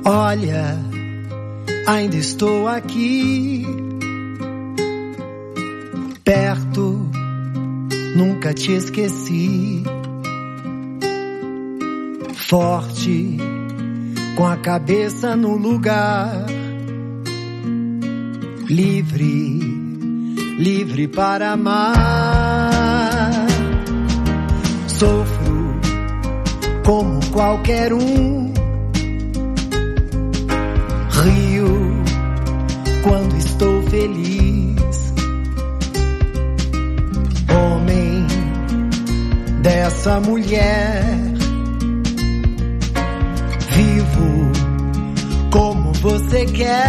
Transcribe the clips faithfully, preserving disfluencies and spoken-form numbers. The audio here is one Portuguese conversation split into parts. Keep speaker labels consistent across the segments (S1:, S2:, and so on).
S1: Olha, ainda estou aqui, perto, nunca te esqueci. Forte, com a cabeça no lugar, livre, livre para amar. Sofro como qualquer um, rio quando estou feliz. Homem dessa mulher, vivo como você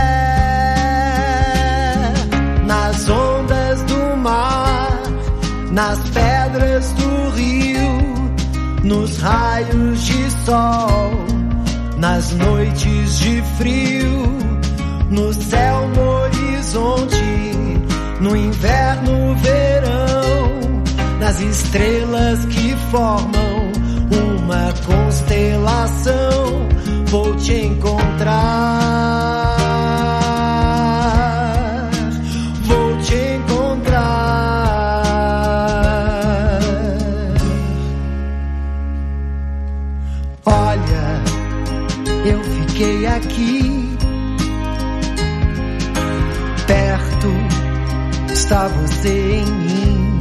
S1: quer. Nas ondas do mar, nas pedras do rio, nos raios de sol, nas noites de frio, no céu, no horizonte, no inverno, verão, nas estrelas que formam uma constelação, vou te encontrar, vou te encontrar. Olha, eu fiquei aqui, perto está você em mim,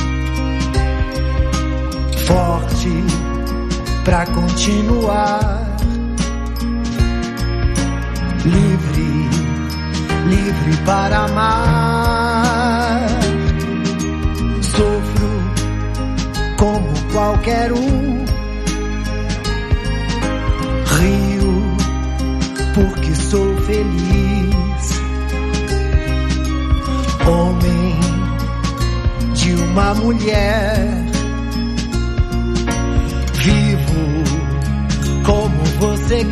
S1: forte pra continuar, livre, livre para amar. Sofro como qualquer um, rio porque sou feliz. Homem de uma mulher, vivo como você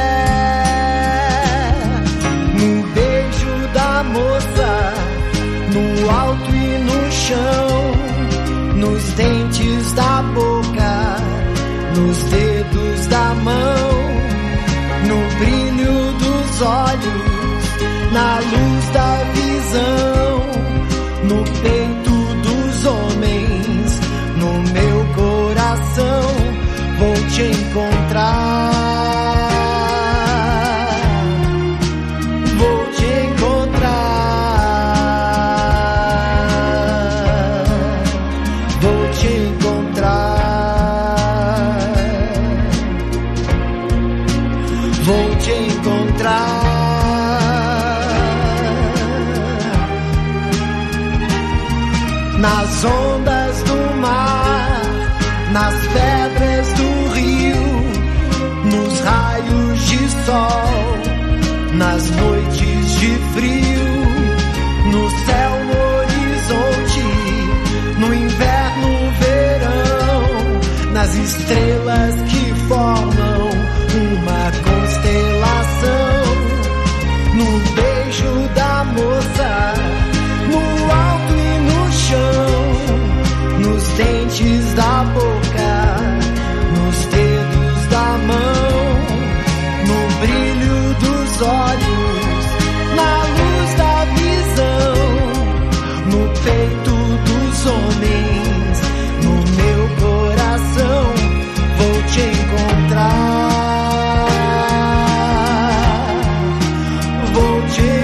S1: quer. No beijo da moça, no alto e no chão, nos dentes da boca, nos dedos da mão, no brilho dos olhos, na luz da visão, no peito dos homens, no meu coração, vou te encontrar, vou te encontrar, vou te encontrar, vou te encontrar. Nas ondas do mar, nas pedras do rio, nos raios de sol, nas noites de frio, no céu, no horizonte, no inverno, verão, nas estrelas que formam uma constelação, no beijo da moça, no alto e no chão, nos dentes da boca, nos dedos da mão, no brilho dos olhos, na luz da visão, no peito dos homens, no meu coração, vou te encontrar, vou te